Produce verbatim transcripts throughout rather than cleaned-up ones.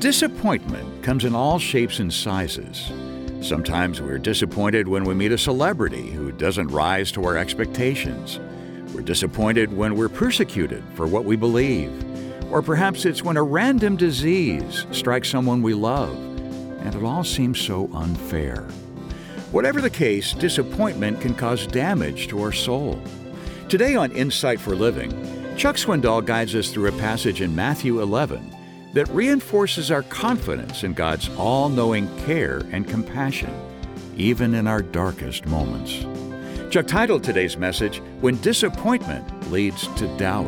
Disappointment comes in all shapes and sizes. Sometimes we're disappointed when we meet a celebrity who doesn't rise to our expectations. We're disappointed when we're persecuted for what we believe. Or perhaps it's when a random disease strikes someone we love, and it all seems so unfair. Whatever the case, disappointment can cause damage to our soul. Today on Insight for Living, Chuck Swindoll guides us through a passage in Matthew eleven that reinforces our confidence in God's all-knowing care and compassion, even in our darkest moments. Chuck titled today's message, When Disappointment Leads to Doubt.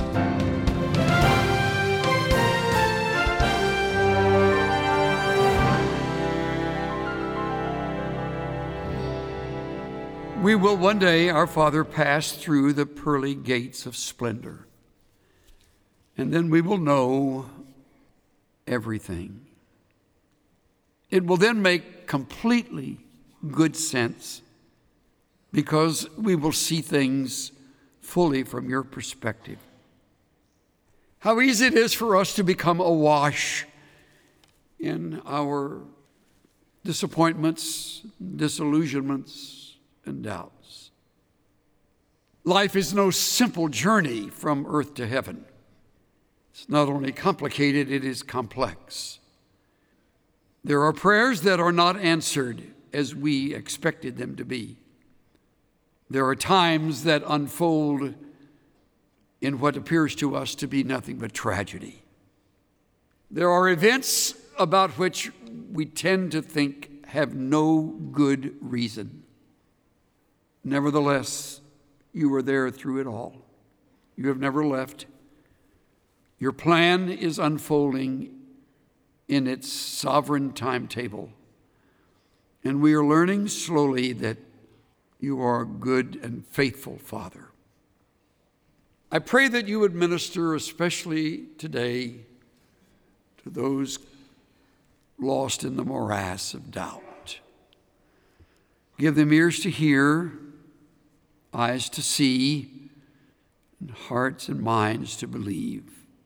We will one day, our Father, pass through the pearly gates of splendor, and then we will know everything. It will then make completely good sense because we will see things fully from your perspective. How easy it is for us to become awash in our disappointments, disillusionments, and doubts. Life is no simple journey from earth to heaven. It's not only complicated, it is complex. There are prayers that are not answered as we expected them to be. There are times that unfold in what appears to us to be nothing but tragedy. There are events about which we tend to think have no good reason. Nevertheless, you were there through it all. You have never left. Your plan is unfolding in its sovereign timetable. And we are learning slowly that you are a good and faithful Father. I pray that you would minister especially today to those lost in the morass of doubt. Give them ears to hear, eyes to see, and hearts and minds to believe.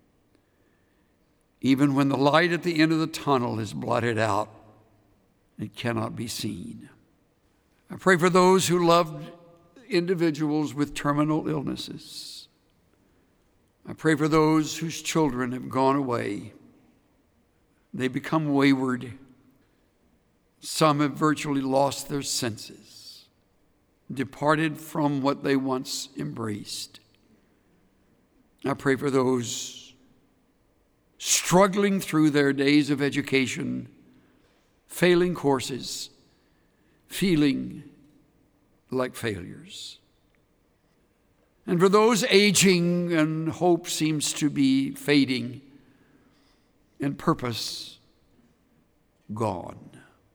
Even when the light at the end of the tunnel is blotted out, it cannot be seen. I pray for those who loved individuals with terminal illnesses. I pray for those whose children have gone away. They become wayward. Some have virtually lost their senses, departed from what they once embraced. I pray for those struggling through their days of education, failing courses, feeling like failures. And for those aging and hope seems to be fading and purpose gone.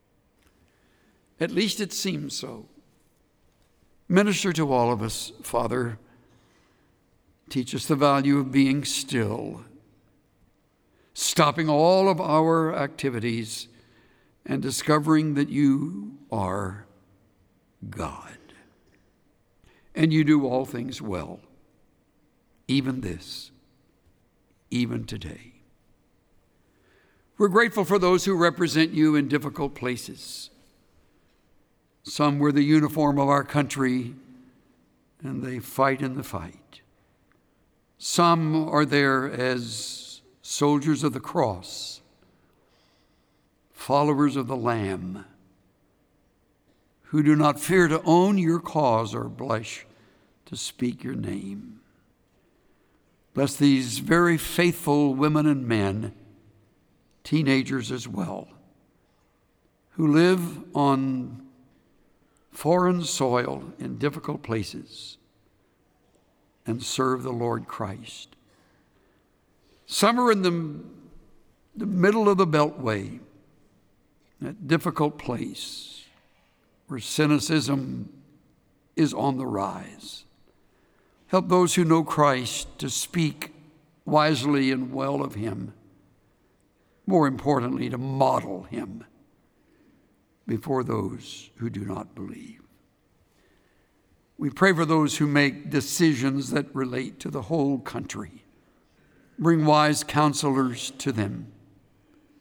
At least it seems so. Minister to all of us, Father. Teach us the value of being still, stopping all of our activities and discovering that you are God. And you do all things well, even this, even today. We're grateful for those who represent you in difficult places. Some wear the uniform of our country, and they fight in the fight. Some are there as soldiers of the cross, followers of the Lamb, who do not fear to own your cause or blush to speak your name. Bless these very faithful women and men, teenagers as well, who live on foreign soil in difficult places and serve the Lord Christ. Some are in the, the middle of the Beltway, that difficult place where cynicism is on the rise. Help those who know Christ to speak wisely and well of him. More importantly, to model him before those who do not believe. We pray for those who make decisions that relate to the whole country. Bring wise counselors to them.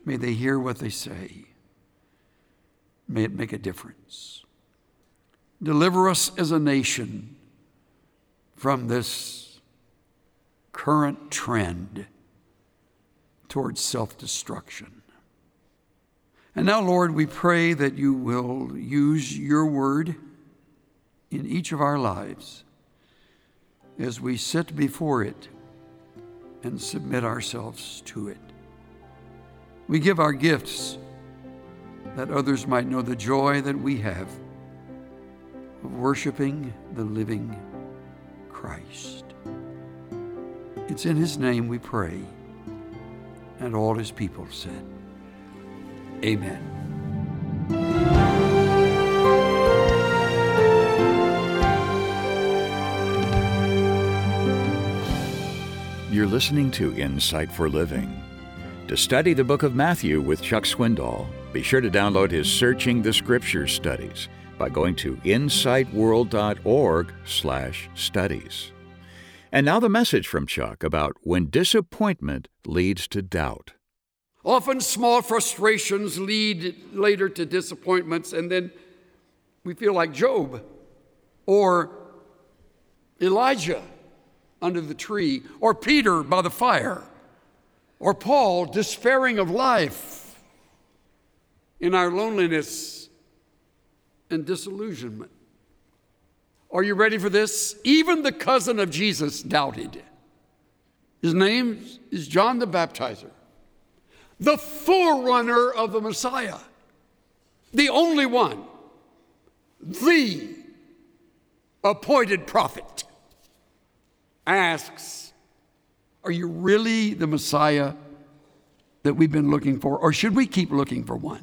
May they hear what they say. May it make a difference. Deliver us as a nation from this current trend towards self-destruction. And now, Lord, we pray that you will use your word in each of our lives as we sit before it and submit ourselves to it. We give our gifts that others might know the joy that we have of worshiping the living Christ. It's in his name we pray, and all his people said, Amen. You're listening to Insight for Living. To study the book of Matthew with Chuck Swindoll, be sure to download his Searching the Scriptures studies by going to insightworld.org slash studies. And now the message from Chuck about when disappointment leads to doubt. Often small frustrations lead later to disappointments, and then we feel like Job or Elijah under the tree, or Peter by the fire, or Paul despairing of life in our loneliness and disillusionment. Are you ready for this? Even the cousin of Jesus doubted. His name is John the Baptizer, the forerunner of the Messiah, the only one, the appointed prophet, asks, are you really the Messiah that we've been looking for, or should we keep looking for one?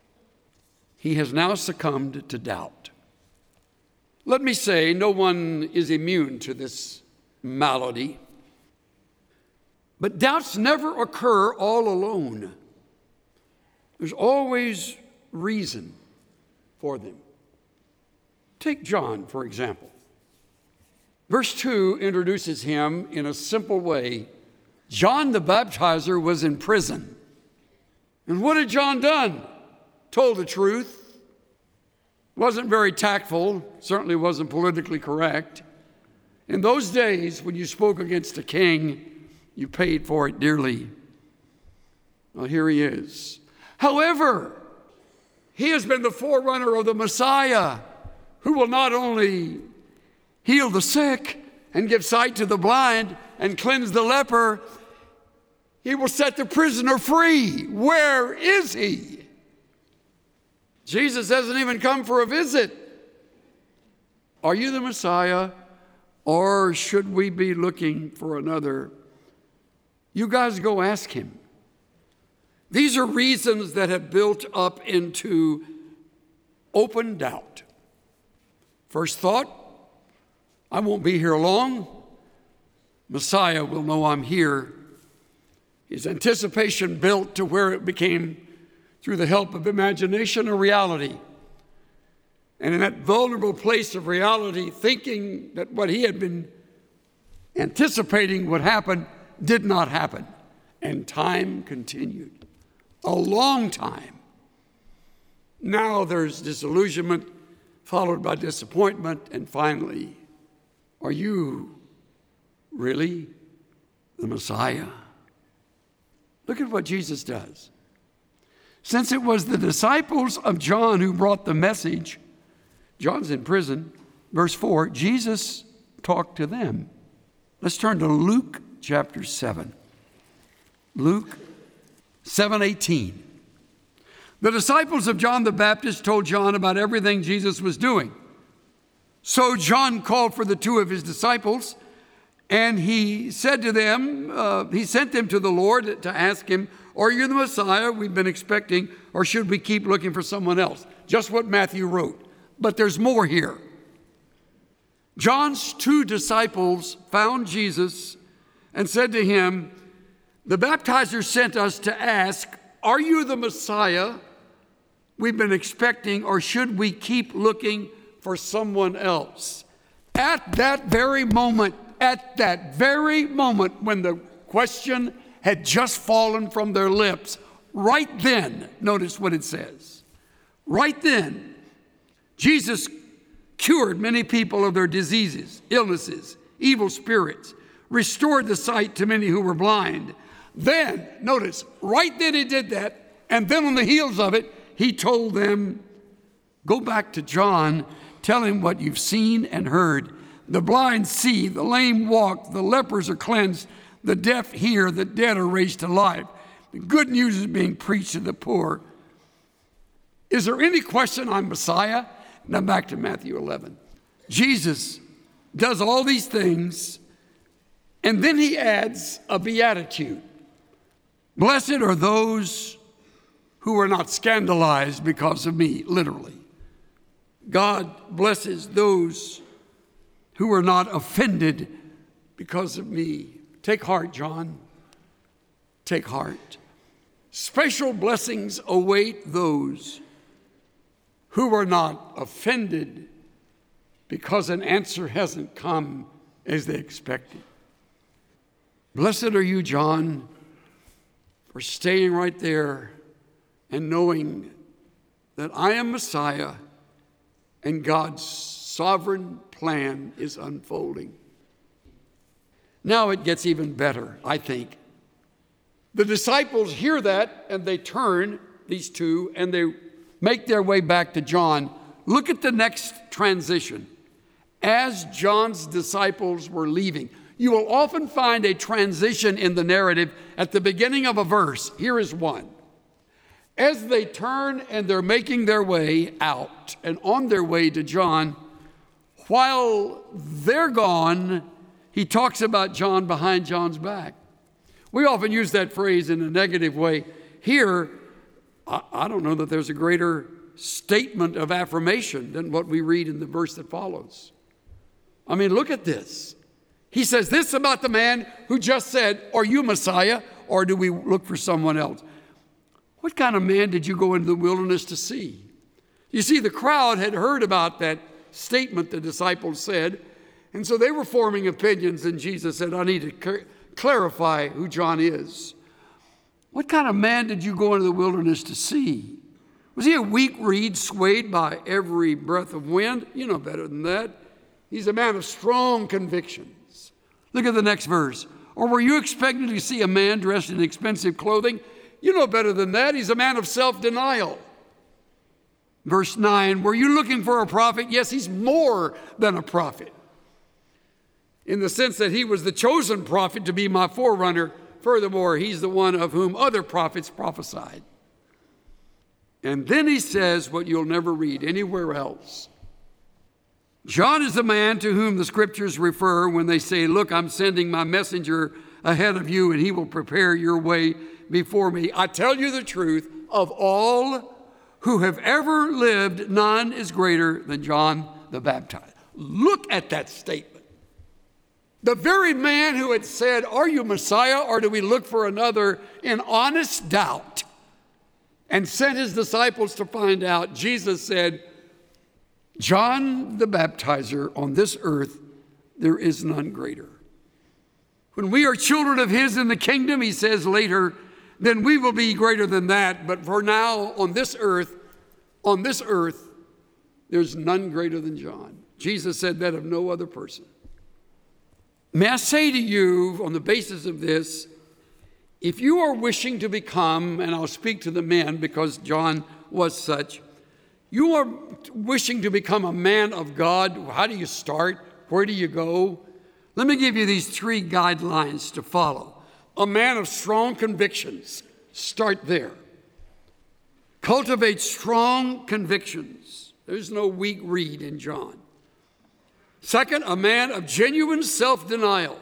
He has now succumbed to doubt. Let me say, no one is immune to this malady, but doubts never occur all alone. There's always reason for them. Take John, for example. Verse two introduces him in a simple way. John the Baptizer was in prison. And what had John done? Told the truth. Wasn't very tactful, certainly wasn't politically correct. In those days, when you spoke against a king, you paid for it dearly. Well, here he is. However, he has been the forerunner of the Messiah, who will not only heal the sick and give sight to the blind and cleanse the leper, he will set the prisoner free. Where is he? Jesus hasn't even come for a visit. Are you the Messiah, or should we be looking for another? You guys go ask him. These are reasons that have built up into open doubt. First thought, I won't be here long. Messiah will know I'm here. His anticipation built to where it became, through the help of imagination, a reality. And in that vulnerable place of reality, thinking that what he had been anticipating would happen did not happen. And time continued. A long time. Now there's disillusionment, followed by disappointment, and finally, are you really the Messiah? Look at what Jesus does. Since it was the disciples of John who brought the message, John's in prison, verse four, Jesus talked to them. Let's turn to Luke chapter seven. Luke seven eighteen. The disciples of John the Baptist told John about everything Jesus was doing. So John called for the two of his disciples, and he said to them, uh, he sent them to the Lord to ask him, are you the Messiah we've been expecting, or should we keep looking for someone else? Just what Matthew wrote. But there's more here. John's two disciples found Jesus and said to him, the baptizer sent us to ask, are you the Messiah we've been expecting, or should we keep looking for someone else? At that very moment, at that very moment when the question had just fallen from their lips, right then, notice what it says. Right then, Jesus cured many people of their diseases, illnesses, evil spirits, restored the sight to many who were blind. Then, notice, right then he did that, and then on the heels of it, he told them, go back to John, tell him what you've seen and heard. The blind see, the lame walk, the lepers are cleansed, the deaf hear, the dead are raised to life. The good news is being preached to the poor. Is there any question on Messiah? Now back to Matthew eleven. Jesus does all these things, and then he adds a beatitude. Blessed are those who are not scandalized because of me, literally. God blesses those who are not offended because of me. Take heart, John. Take heart. Special blessings await those who are not offended because an answer hasn't come as they expected. Blessed are you, John, for staying right there and knowing that I am Messiah and God's sovereign plan is unfolding. Now it gets even better, I think. The disciples hear that and they turn, these two, and they make their way back to John. Look at the next transition. As John's disciples were leaving, you will often find a transition in the narrative at the beginning of a verse. Here is one. As they turn and they're making their way out and on their way to John, while they're gone, he talks about John behind John's back. We often use that phrase in a negative way. Here, I, I don't know that there's a greater statement of affirmation than what we read in the verse that follows. I mean, look at this. He says this about the man who just said, are you Messiah, or do we look for someone else? What kind of man did you go into the wilderness to see? You see, the crowd had heard about that statement the disciples said, and so they were forming opinions, and Jesus said, I need to cl- clarify who John is. What kind of man did you go into the wilderness to see? Was he a weak reed swayed by every breath of wind? You know better than that. He's a man of strong convictions. Look at the next verse. Or were you expecting to see a man dressed in expensive clothing? You know better than that. He's a man of self-denial. Verse nine, were you looking for a prophet? Yes, he's more than a prophet, in the sense that he was the chosen prophet to be my forerunner. Furthermore, he's the one of whom other prophets prophesied. And then he says what you'll never read anywhere else. John is the man to whom the scriptures refer when they say, look, I'm sending my messenger ahead of you, and he will prepare your way before me. I tell you the truth, of all who have ever lived, none is greater than John the Baptizer. Look at that statement. The very man who had said, are you Messiah, or do we look for another, in honest doubt, and sent his disciples to find out, Jesus said, John the Baptizer, on this earth, there is none greater. When we are children of his in the kingdom, he says later, then we will be greater than that. But for now, on this earth, on this earth, there's none greater than John. Jesus said that of no other person. May I say to you, on the basis of this, if you are wishing to become, and I'll speak to the men because John was such, you are wishing to become a man of God, how do you start? Where do you go? Let me give you these three guidelines to follow. A man of strong convictions, start there. Cultivate strong convictions. There's no weak reed in John. Second, a man of genuine self-denial.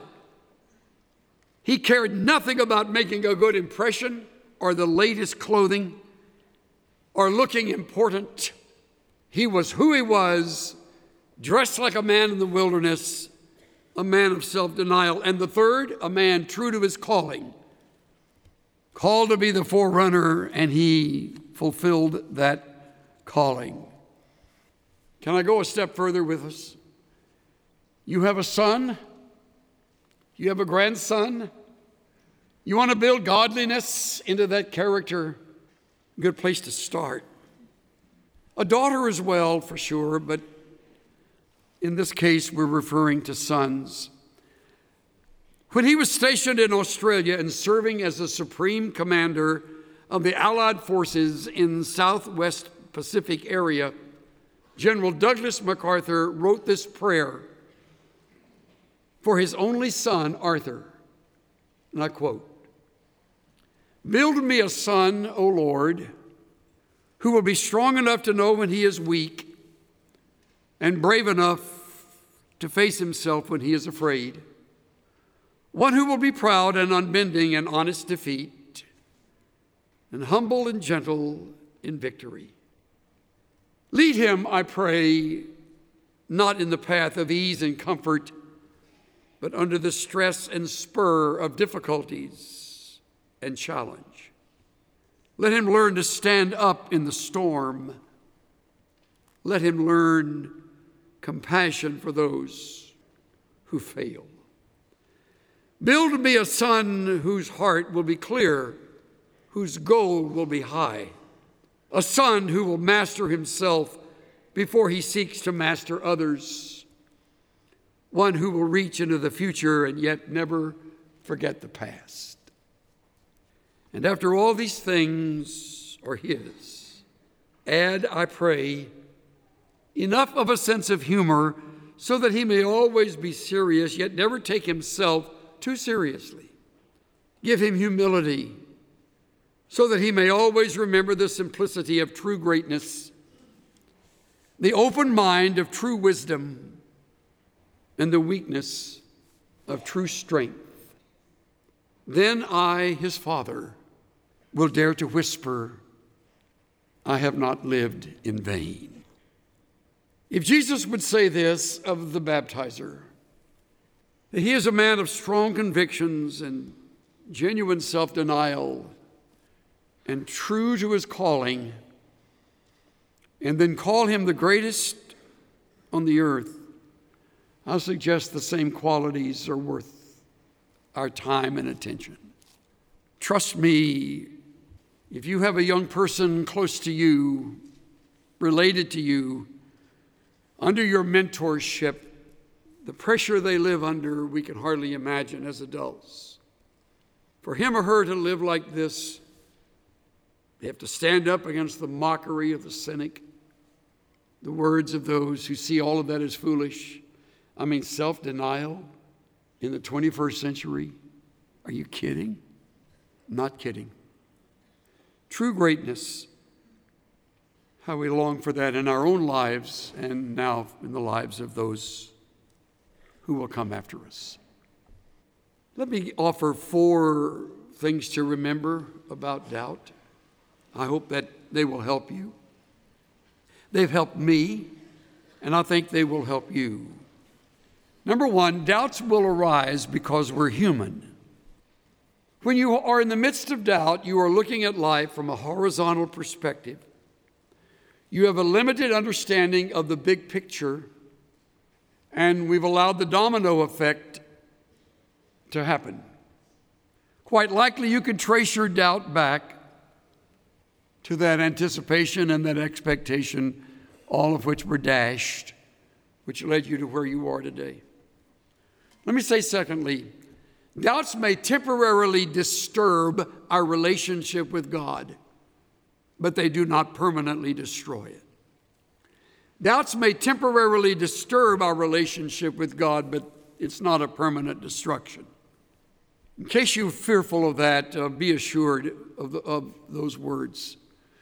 He cared nothing about making a good impression or the latest clothing or looking important. He was who he was, dressed like a man in the wilderness, a man of self-denial. And the third, a man true to his calling, called to be the forerunner, and he fulfilled that calling. Can I go a step further with us? You have a son, you have a grandson, You want to build godliness into that character? Good place to start. A daughter as well, for sure, but in this case, we're referring to sons. When he was stationed in Australia and serving as the supreme commander of the Allied forces in Southwest Pacific area, General Douglas MacArthur wrote this prayer for his only son, Arthur. And I quote, "Build me a son, O Lord, who will be strong enough to know when he is weak and brave enough to face himself when he is afraid. One who will be proud and unbending in honest defeat and humble and gentle in victory. Lead him, I pray, not in the path of ease and comfort, but under the stress and spur of difficulties and challenge. Let him learn to stand up in the storm. Let him learn compassion for those who fail. Build me a son whose heart will be clear, whose goal will be high, a son who will master himself before he seeks to master others, one who will reach into the future and yet never forget the past. And after all these things are his, add, I pray, enough of a sense of humor so that he may always be serious, yet never take himself too seriously. Give him humility so that he may always remember the simplicity of true greatness, the open mind of true wisdom, and the weakness of true strength. Then I, his father, will dare to whisper, I have not lived in vain." If Jesus would say this of the baptizer, that he is a man of strong convictions and genuine self-denial and true to his calling, and then call him the greatest on the earth, I'll suggest the same qualities are worth our time and attention. Trust me, if you have a young person close to you, related to you, under your mentorship, the pressure they live under, we can hardly imagine as adults. For him or her to live like this, they have to stand up against the mockery of the cynic, the words of those who see all of that as foolish. I mean, self-denial in the twenty-first century. Are you kidding? Not kidding. True greatness, how we long for that in our own lives and now in the lives of those who will come after us. Let me offer four things to remember about doubt. I hope that they will help you. They've helped me, and I think they will help you. Number one, doubts will arise because we're human. When you are in the midst of doubt, you are looking at life from a horizontal perspective. You have a limited understanding of the big picture, and we've allowed the domino effect to happen. Quite likely, you could trace your doubt back to that anticipation and that expectation, all of which were dashed, which led you to where you are today. Let me say, secondly, doubts may temporarily disturb our relationship with God, but they do not permanently destroy it. Doubts may temporarily disturb our relationship with God, but it's not a permanent destruction. In case you're fearful of that, uh, be assured of, the, of those words.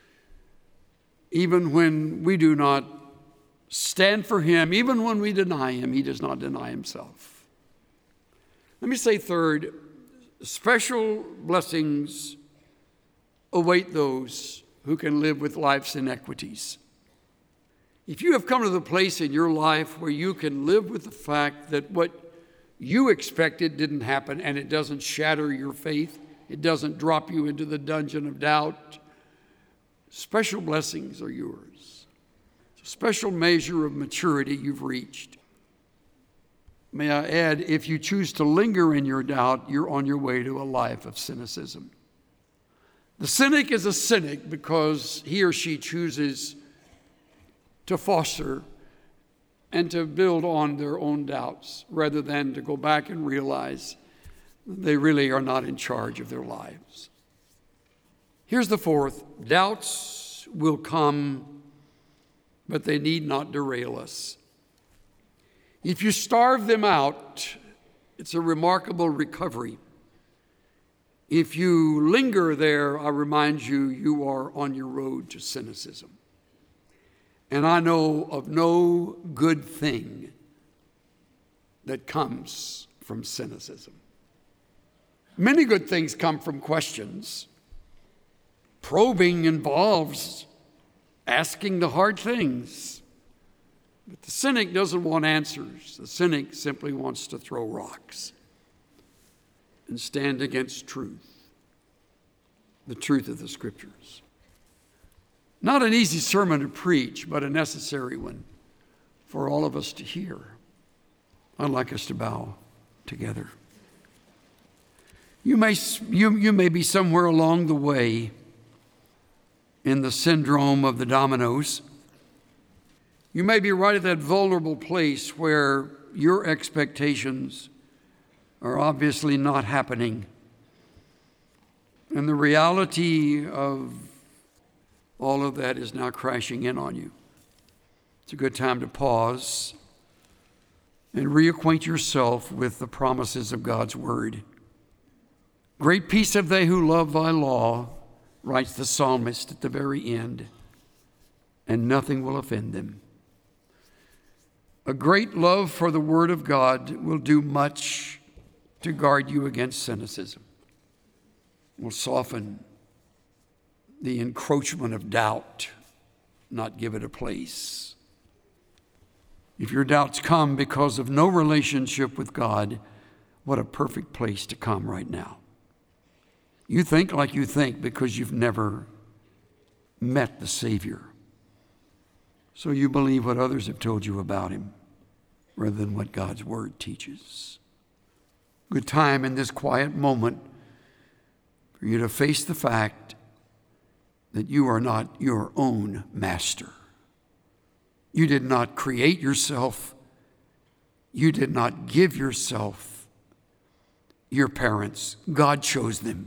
Even when we do not stand for him, even when we deny him, he does not deny himself. Let me say third, special blessings await those who can live with life's inequities. If you have come to the place in your life where you can live with the fact that what you expected didn't happen and it doesn't shatter your faith, it doesn't drop you into the dungeon of doubt, special blessings are yours. It's a special measure of maturity you've reached. May I add, if you choose to linger in your doubt, you're on your way to a life of cynicism. The cynic is a cynic because he or she chooses to foster and to build on their own doubts rather than to go back and realize they really are not in charge of their lives. Here's the fourth. Doubts will come, but they need not derail us. If you starve them out, it's a remarkable recovery. If you linger there, I remind you, you are on your road to cynicism. And I know of no good thing that comes from cynicism. Many good things come from questions. Probing involves asking the hard things. But the cynic doesn't want answers. The cynic simply wants to throw rocks and stand against truth, the truth of the Scriptures. Not an easy sermon to preach, but a necessary one for all of us to hear. I'd like us to bow together. You may, you, you may be somewhere along the way in the syndrome of the dominoes. You may be right at that vulnerable place where your expectations are obviously not happening. And the reality of all of that is now crashing in on you. It's a good time to pause and reacquaint yourself with the promises of God's word. Great peace have they who love thy law, writes the psalmist at the very end, and nothing will offend them. A great love for the word of God will do much to guard you against cynicism. Will soften the encroachment of doubt, not give it a place. If your doubts come because of no relationship with God, what a perfect place to come right now. You think like you think because you've never met the Savior. So you believe what others have told you about him rather than what God's word teaches. Good time in this quiet moment for you to face the fact that you are not your own master. You did not create yourself. You did not give yourself your parents. God chose them.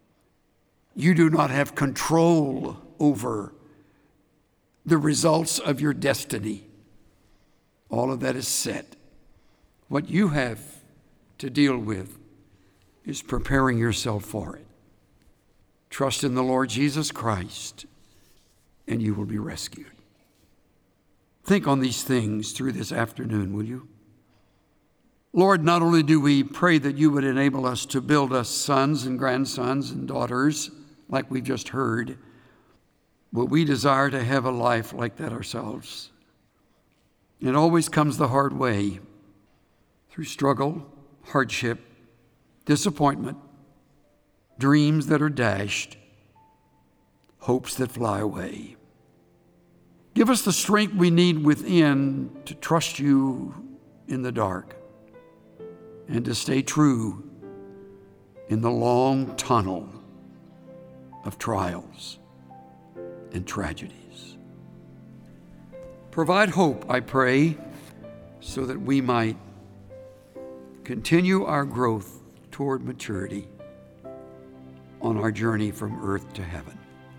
You do not have control over the results of your destiny. All of that is set. What you have to deal with is preparing yourself for it. Trust in the Lord Jesus Christ, and you will be rescued. Think on these things through this afternoon, will you? Lord, not only do we pray that you would enable us to build us sons and grandsons and daughters, like we've just heard, but we desire to have a life like that ourselves. It always comes the hard way, through struggle, hardship, disappointment, dreams that are dashed, hopes that fly away. Give us the strength we need within to trust you in the dark and to stay true in the long tunnel of trials and tragedies. Provide hope, I pray, so that we might continue our growth toward maturity on our journey from earth to heaven.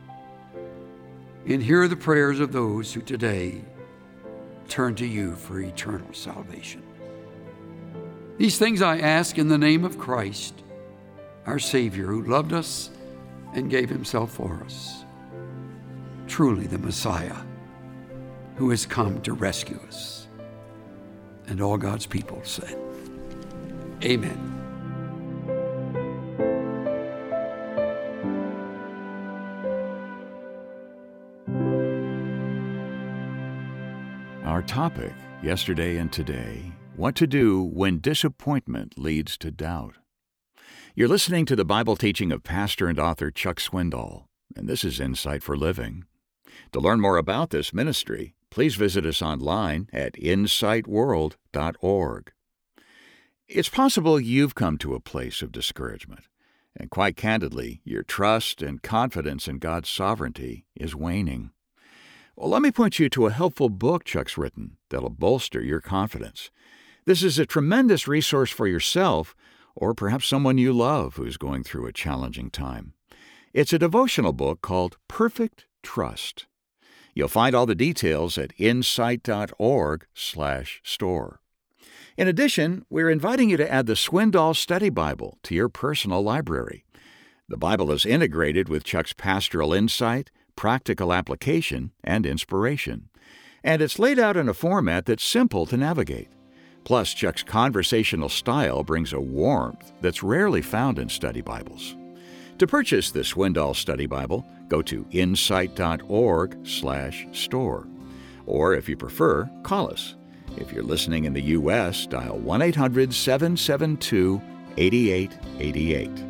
And hear the prayers of those who today turn to you for eternal salvation. These things I ask in the name of Christ, our Savior, who loved us and gave himself for us. Truly the Messiah, who has come to rescue us. And all God's people said, Amen. Our topic, yesterday and today, what to do when disappointment leads to doubt. You're listening to the Bible teaching of pastor and author Chuck Swindoll, and this is Insight for Living. To learn more about this ministry, please visit us online at insight world dot org. It's possible you've come to a place of discouragement, and quite candidly, your trust and confidence in God's sovereignty is waning. Well, let me point you to a helpful book Chuck's written that'll bolster your confidence. This is a tremendous resource for yourself or perhaps someone you love who's going through a challenging time. It's a devotional book called Perfect Trust. You'll find all the details at insight.org slash store. In addition, we're inviting you to add the Swindoll Study Bible to your personal library. The Bible is integrated with Chuck's pastoral insight, practical application, and inspiration. And it's laid out in a format that's simple to navigate. Plus, Chuck's conversational style brings a warmth that's rarely found in study Bibles. To purchase the Swindoll Study Bible, go to insight.org slash store. Or if you prefer, call us. If you're listening in the U S, dial one eight hundred seven seven two eight eight eight eight.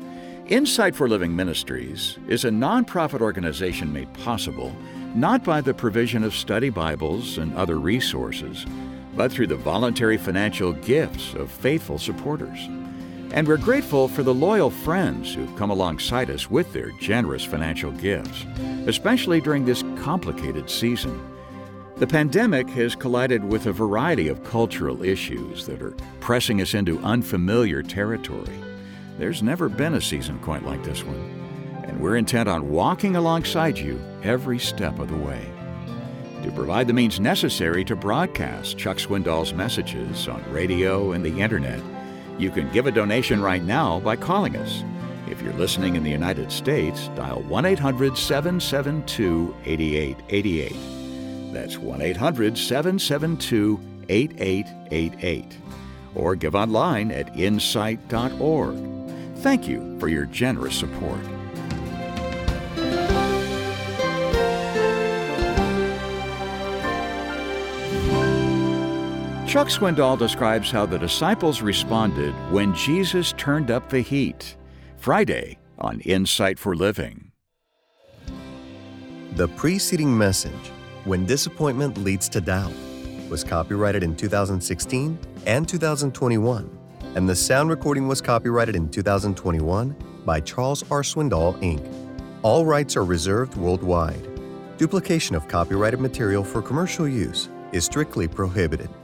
Insight for Living Ministries is a nonprofit organization made possible not by the provision of study Bibles and other resources, but through the voluntary financial gifts of faithful supporters. And we're grateful for the loyal friends who've come alongside us with their generous financial gifts, especially during this complicated season. The pandemic has collided with a variety of cultural issues that are pressing us into unfamiliar territory. There's never been a season quite like this one, and we're intent on walking alongside you every step of the way. To provide the means necessary to broadcast Chuck Swindoll's messages on radio and the internet, you can give a donation right now by calling us. If you're listening in the United States, dial one eight hundred seven seven two eight eight eight eight. That's one eight hundred seven seven two eight eight eight eight. Or give online at insight dot org. Thank you for your generous support. Chuck Swindoll describes how the disciples responded when Jesus turned up the heat. Friday on Insight for Living. The preceding message, When Disappointment Leads to Doubt, was copyrighted in two thousand sixteen and two thousand twenty-one, and the sound recording was copyrighted in two thousand twenty-one by Charles R. Swindoll, Incorporated. All rights are reserved worldwide. Duplication of copyrighted material for commercial use is strictly prohibited.